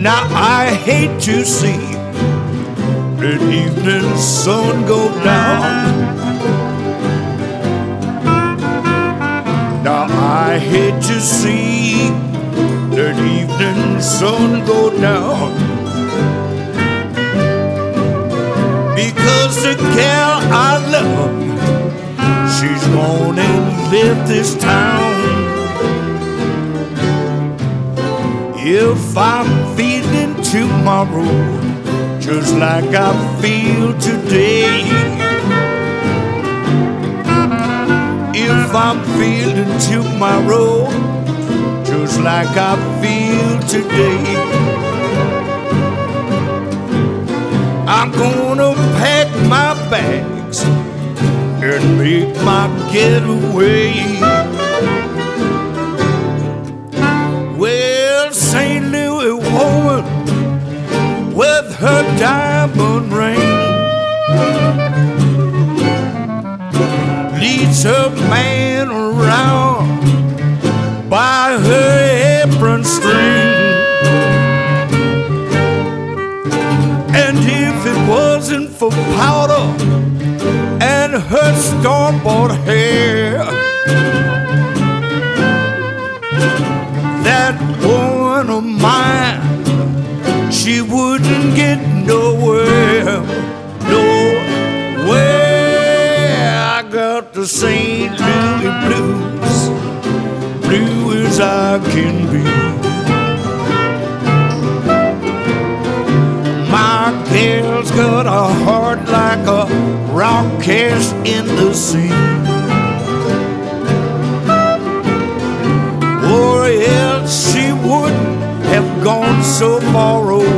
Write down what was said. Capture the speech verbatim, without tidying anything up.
Now I hate to see the evening sun go down. Now I hate to see the evening sun go down, because the gal I love, she's gone and left this town. If I'm feeling tomorrow just like I feel today, if I'm feeling tomorrow just like I feel today, I'm gonna pack my bags and make my getaway. Well, Saint Louis woman with her diamond ring leads her man around by her apron string. And if it wasn't for powder and her store-bought hair, that woman of mine, she wouldn't get nowhere, nowhere. I got the Saint Louis blues, blue as I can be. My girl's got a heart like a rock cast in the sea, or else she wouldn't have gone so far away.